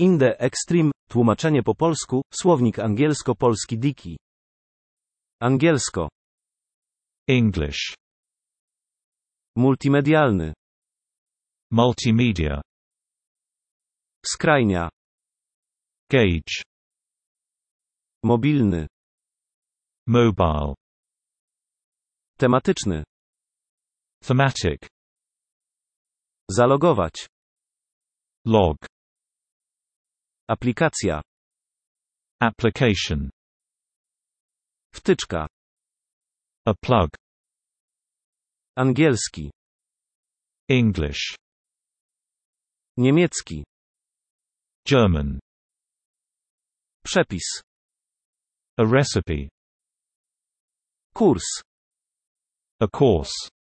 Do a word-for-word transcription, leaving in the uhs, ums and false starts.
Inde Extreme, tłumaczenie po polsku, słownik angielsko-polski Diki. Angielsko. English. Multimedialny. Multimedia. Skrajnia. Gauge. Mobilny. Mobile. Tematyczny. Thematic. Zalogować. Log. Aplikacja. Application. Wtyczka. A plug. Angielski. English. Niemiecki. German. Przepis. A recipe. Kurs. A course.